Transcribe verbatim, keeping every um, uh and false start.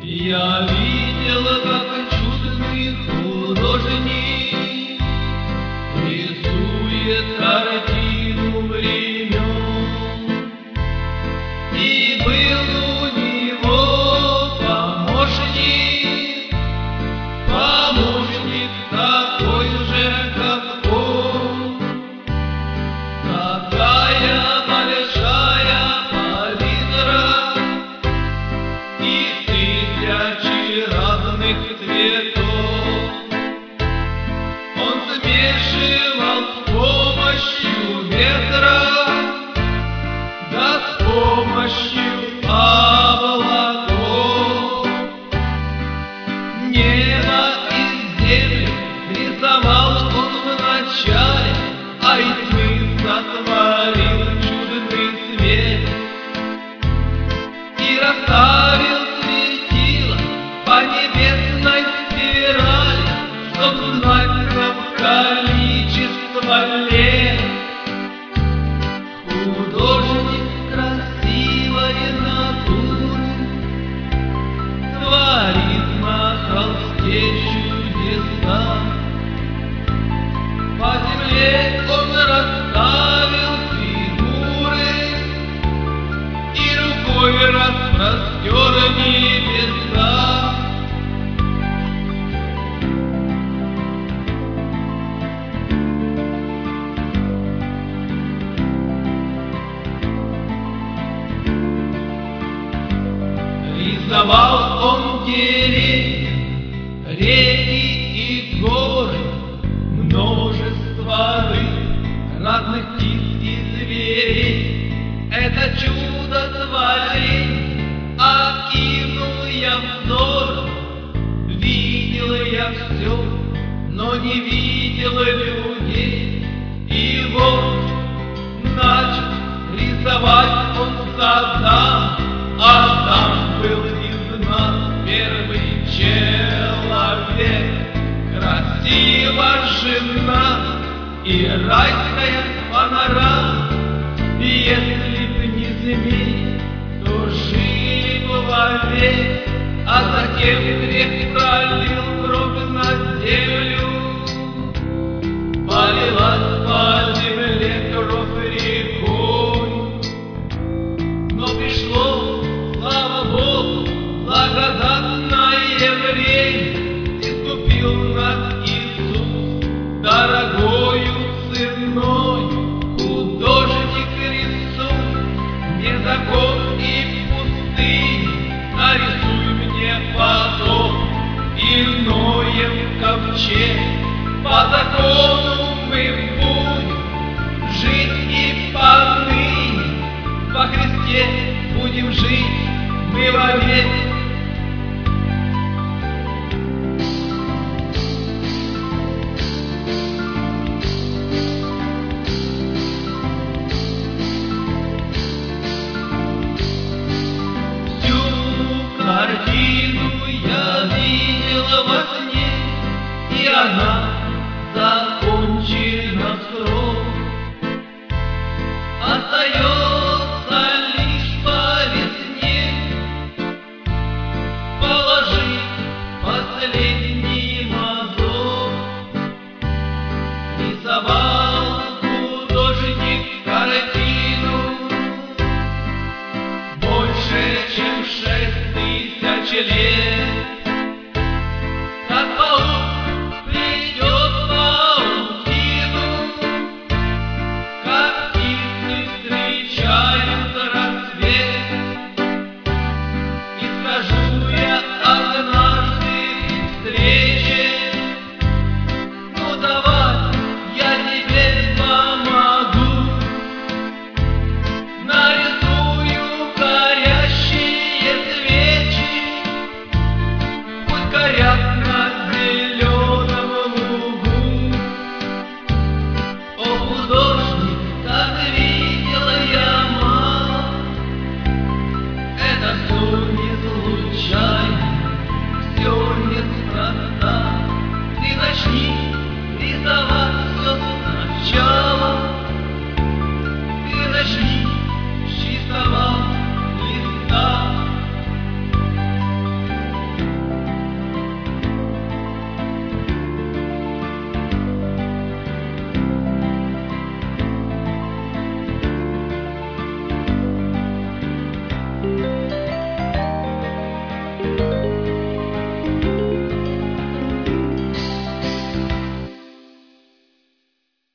Я видел, как чудный художник рисует картину времен, и был у него помощник, помощник такой же, как он. Такая большая палитра и тысячи разных цветов. Он смешивал с помощью ветра, да с помощью облаков. Небо и землю рисовал он вначале, а из тьмы сотворил чудный свет и расставил светило по небесной спирали, чтоб знать нам количество лет. Художник красивой натуры творит на холсте чудеса. По земле он расставил фигуры и рукой распростер небеса. Рисовал он деревья, реки и горы, множество рыб, разных птиц и зверей. Это чудо творение окинул я взором. Видел я все, но не видел людей. И вот начал рисовать он Адам. Адам был из нас первый человек. Красива жена и райская панорама. Если б не змей, то жили бы вовек. А затем грех пролил кровь на землю. Полилась по земле кровь рекой. Но пришло, слава Богу, благодатное время. Искупил нас Иисус дорогою ценой. Художник рисуй мне закон и пустынь, нарисуй мне потоп и Ноев ковчег. По закону мы будем жить и поныне, во Христе будем жить мы вовек. Картину я видела во сне, и она